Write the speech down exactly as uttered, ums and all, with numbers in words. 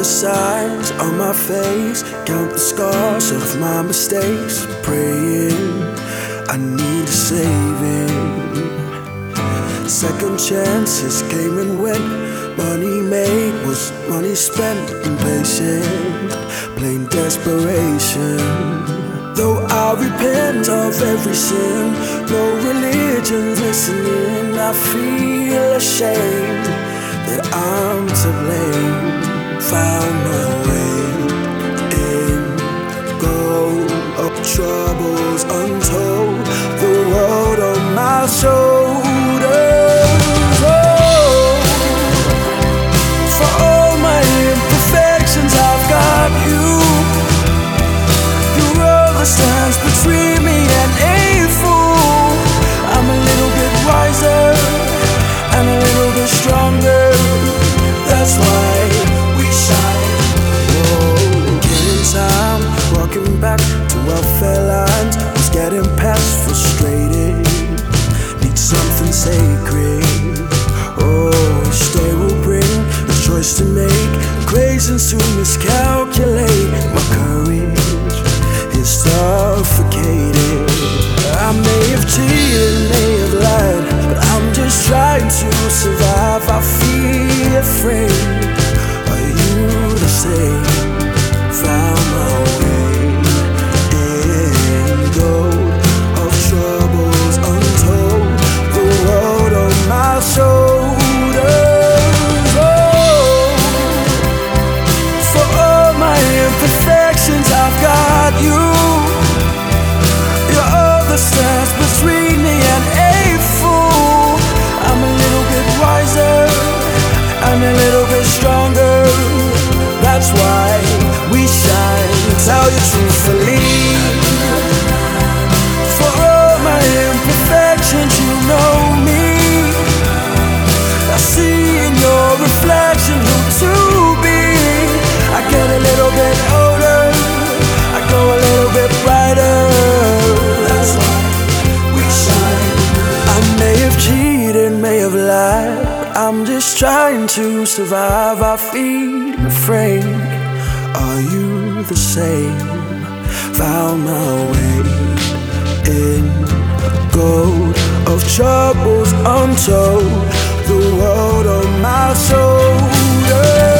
the signs on my face, count the scars of my mistakes, praying I need a saving. Second chances came and went, money made was money spent, impatient, plain desperation. Though I repent of every sin, no religion's listening, I feel ashamed that I'm to blame. Found my way in, gold of troubles untold, the world on my shoulders. Oh, for all my imperfections I've got you. Your other stands between me and a fool. I'm a little bit wiser and a little bit stronger, that's why we shine. Whoa, killing time, walking back to welfare lines, was getting past frustrated, need something sacred. Oh, each day will bring a choice to make, equations to miscalculate. My courage is suffocated. I may have cheated, may have lied, but I'm just trying to survive. I feel afraid. Are you the same? Found my way in gold of troubles untold, the world on my shoulders. Oh, for all my imperfections I've got you. Your other stands between me and a fool. I'm a little bit wiser, I'm a little bit stronger, that's why we shine. Tell you truthfully, for all my imperfections you know me. I see in your reflection who to be. I get a little bit older, I go a little bit brighter, that's why we shine. I may have cheated, may have lied, but I'm just trying to survive. I feed my frame. Are you the same? Found my way in gold of troubles untold, the world on my shoulders.